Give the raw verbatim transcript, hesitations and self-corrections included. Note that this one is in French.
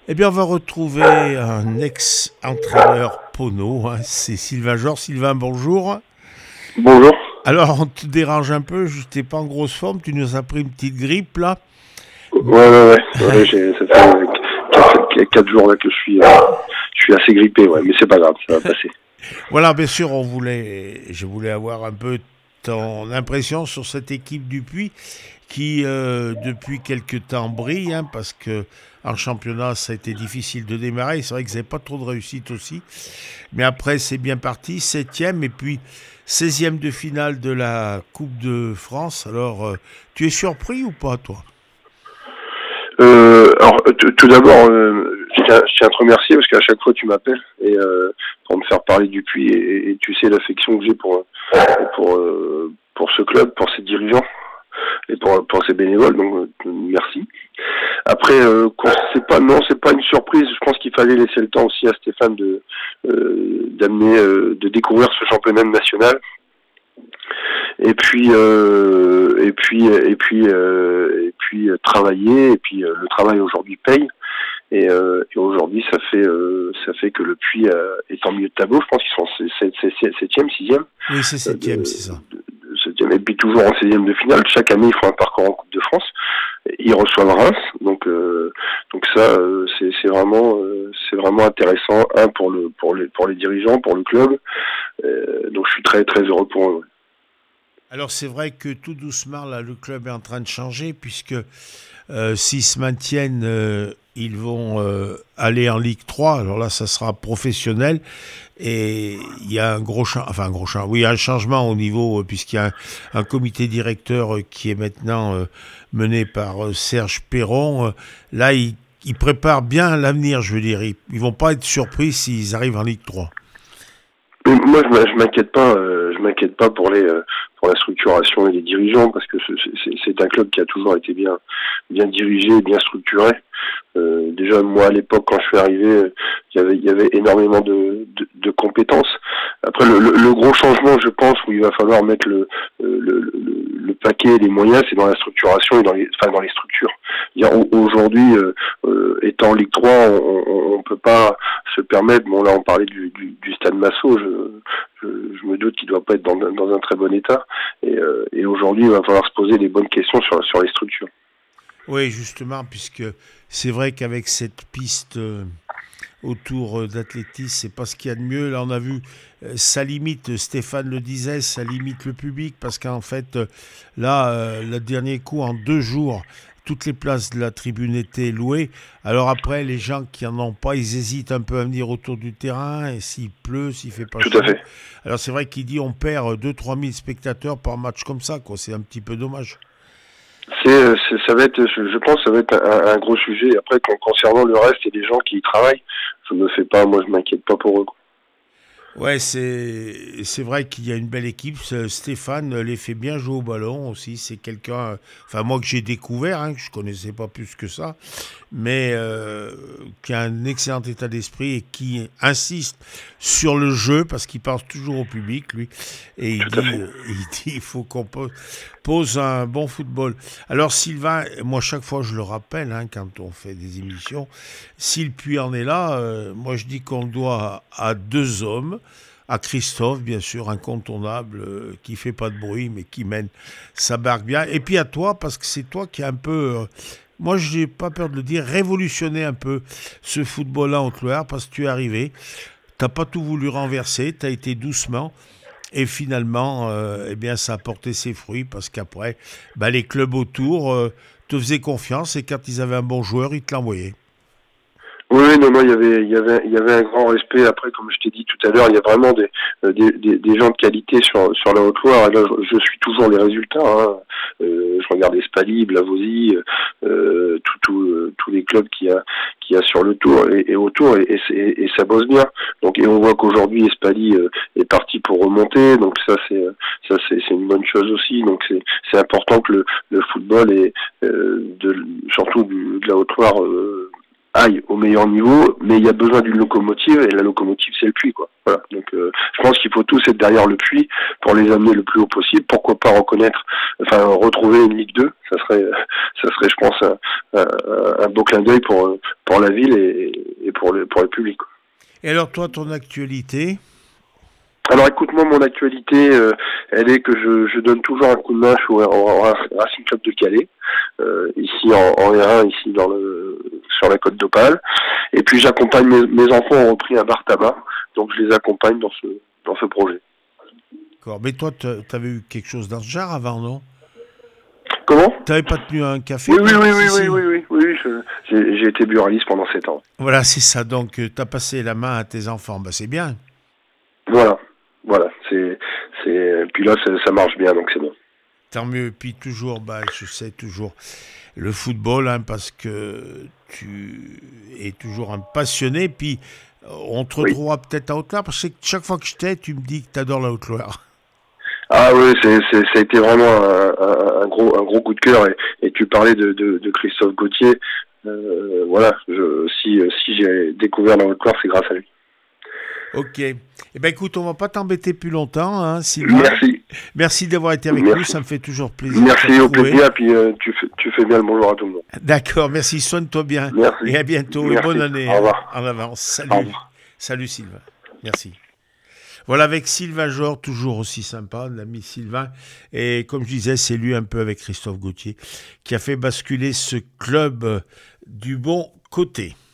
Eh bien, on va retrouver un ex-entraîneur Pono, hein, c'est Sylvain Georges. Sylvain, bonjour. Bonjour. Alors, on te dérange un peu, je t'ai pas en grosse forme, tu nous as pris une petite grippe là. Ouais, ouais, ouais. ouais j'ai, ça fait euh, quatre, quatre jours là que je suis, euh, je suis assez grippé, ouais, mais c'est pas grave, ça va passer. Voilà, bien sûr, on voulait, je voulais avoir un peu ton impression sur cette équipe du Puy qui, euh, depuis quelque temps, brille, hein, parce que en championnat, ça a été difficile de démarrer. C'est vrai que vous n'avez pas trop de réussite aussi. Mais après, c'est bien parti. Septième et puis seizième de finale de la Coupe de France. Alors, euh, tu es surpris ou pas, toi? Euh, alors, t- tout d'abord, euh, je, tiens, je tiens à te remercier parce qu'à chaque fois tu m'appelles et euh, pour me faire parler du Puy et, et tu sais l'affection que j'ai pour pour euh, pour ce club, pour ses dirigeants et pour pour ses bénévoles. Donc, euh, merci. Après, euh, c'est pas non, c'est pas une surprise. Je pense qu'il fallait laisser le temps aussi à Stéphane de euh, d'amener, euh, de découvrir ce championnat national. Et puis, euh, et puis, et puis, euh, et puis euh, travailler. Et puis euh, le travail aujourd'hui paye. Et, euh, et aujourd'hui, ça fait, euh, ça fait que le Puy euh, est en milieu de tableau. Je pense qu'ils sont septième, sixième. Oui, c'est Euh, septième, de, c'est ça. de, de septième. Et puis toujours en seizième de finale. Chaque année, ils font un parcours en Coupe de France. Ils reçoivent Reims. Donc, euh, donc ça, euh, c'est, c'est vraiment, euh, c'est vraiment intéressant. Un pour le, pour les, pour les dirigeants, pour le club. Euh, donc, je suis très, très heureux pour eux. Alors, c'est vrai que tout doucement, là, le club est en train de changer, puisque euh, s'ils se maintiennent, euh, ils vont euh, aller en Ligue trois. Alors là, ça sera professionnel. Et il y a un gros changement, enfin un gros changement, oui, un changement au niveau, euh, puisqu'il y a un, un comité directeur euh, qui est maintenant euh, mené par euh, Serge Perron. Euh, là, ils il préparent bien l'avenir, je veux dire. Ils, ils vont pas être surpris s'ils arrivent en Ligue trois. Mais moi, je m'inquiète pas. Euh, je m'inquiète pas pour les euh, pour la structuration et les dirigeants parce que c'est, c'est un club qui a toujours été bien bien dirigé, bien structuré. Euh, déjà, moi, à l'époque, quand je suis arrivé, il y avait, il y avait énormément de, de, de compétences. Après, le, le, le gros changement, je pense, où il va falloir mettre le, le, le, le paquet et les moyens, c'est dans la structuration et dans les, enfin, dans les structures. Aujourd'hui, euh, euh, étant en Ligue trois, on, on, on peut pas se permettre. Bon, là, on parlait du, du, du stade Massot. Je, je, je me doute qu'il doit pas être dans, dans un très bon état. Et, euh, et aujourd'hui, il va falloir se poser les bonnes questions sur, sur les structures. Oui, justement, puisque c'est vrai qu'avec cette piste euh, autour euh, d'athlétisme, c'est pas ce qu'il y a de mieux. Là, on a vu, euh, ça limite, Stéphane le disait, ça limite le public, parce qu'en fait, euh, là, euh, le dernier coup, en deux jours, toutes les places de la tribune étaient louées. Alors après, les gens qui en ont pas, ils hésitent un peu à venir autour du terrain, et s'il pleut, s'il fait pas Tout à chaud. fait. Alors c'est vrai qu'il dit on perd deux trois mille spectateurs par match comme ça, quoi. C'est un petit peu dommage. C'est, c'est, ça va être, je, je pense, que ça va être un, un gros sujet. Après, concernant le reste et les gens qui y travaillent, je ne me fais pas, moi, je m'inquiète pas pour eux. Ouais, c'est c'est vrai qu'il y a une belle équipe. Ce- Stéphane les fait bien jouer au ballon aussi. C'est quelqu'un, euh, enfin moi que j'ai découvert, hein, que je connaissais pas plus que ça, mais euh, qui a un excellent état d'esprit et qui insiste sur le jeu parce qu'il pense toujours au public, lui. Et il Tout à dit, fait. euh, il dit, il faut qu'on pose, pose un bon football. Alors Sylvain, moi chaque fois je le rappelle, hein, quand on fait des émissions, si le puits en est là, euh, moi je dis qu'on le doit à, à deux hommes, à Christophe, bien sûr, incontournable, euh, qui fait pas de bruit, mais qui mène sa barque bien. Et puis à toi, parce que c'est toi qui a un peu, euh, moi je n'ai pas peur de le dire, révolutionné un peu ce football-là en Loire, parce que tu es arrivé, t'as pas tout voulu renverser, tu as été doucement. Et finalement, euh, eh bien, ça a porté ses fruits parce qu'après, bah, les clubs autour euh, te faisaient confiance et quand ils avaient un bon joueur, ils te l'envoyaient. Oui, oui, non, non, il y avait, il y avait, il y avait un grand respect. Après, comme je t'ai dit tout à l'heure, il y a vraiment des, euh, des, des, des gens de qualité sur, sur la Haute-Loire. Et là, je, je suis toujours les résultats. Hein. Euh, je regarde Espali, Blavozy, euh, tout, tout, euh, tous les clubs qu'il y a, qu'il y a sur le tour et, et autour, et, et, et, et ça bosse bien. Donc, et on voit qu'aujourd'hui, Espali euh, est parti pour remonter. Donc ça, c'est, ça, c'est, c'est une bonne chose aussi. Donc c'est, c'est important que le, le football et euh, de, surtout du, de la Haute-Loire. Euh, aille au meilleur niveau, mais il y a besoin d'une locomotive, et la locomotive c'est le Puy, quoi. Voilà. Donc euh, je pense qu'il faut tous être derrière le Puy pour les amener le plus haut possible. Pourquoi pas reconnaître, enfin retrouver une Ligue deux, ça serait, ça serait, je pense, un, un, un beau clin d'œil pour pour la ville et, et pour le pour le public, quoi. Et alors toi, ton actualité? Alors écoute-moi, mon actualité, euh, elle est que je, je donne toujours un coup de main au, au Racing Club de Calais, euh, ici en, en R un, ici dans le sur la côte d'Opale. Et puis j'accompagne mes, mes enfants ont repris un bar tabac, donc je les accompagne dans ce dans ce projet. D'accord. Mais toi, t'avais eu quelque chose dans ce genre avant, non? Comment? T'avais pas tenu un café? Oui, oui, oui, oui, oui, oui, oui, oui, oui, je, j'ai, j'ai été buraliste pendant sept ans. Voilà, c'est ça. Donc, euh, t'as passé la main à tes enfants. Bah, c'est bien. Voilà, voilà. C'est, c'est. Puis là, ça, ça marche bien, donc c'est bon. Tant mieux. Puis toujours, bah, je sais toujours le football, hein, parce que tu es toujours un passionné. Puis on te Oui. retrouvera peut-être à Haute-Loire, parce que chaque fois que je t'ai, tu me dis que t'adores la Haute-Loire. Ah oui, c'est, c'est, ça a été vraiment un, un, un gros, un gros coup de cœur. Et, et tu parlais de, de, de Christophe Gauthier. Euh, voilà, je, si, si j'ai découvert la Haute-Loire, c'est grâce à lui. Ok. Eh ben écoute, on va pas t'embêter plus longtemps, hein, Sylvain. Merci. Merci d'avoir été avec merci. nous, ça me fait toujours plaisir. Merci, au plaisir, et puis euh, tu, fais, tu fais bien le bonjour à tout le monde. D'accord, merci, soigne-toi bien. Merci. Et à bientôt, merci. et bonne année. Au revoir. Hein, en avance. Salut. Au revoir. Salut Sylvain. Merci. Voilà, avec Sylvain Jor, toujours aussi sympa, l'ami Sylvain. Et comme je disais, c'est lui un peu avec Christophe Gauthier qui a fait basculer ce club du bon côté.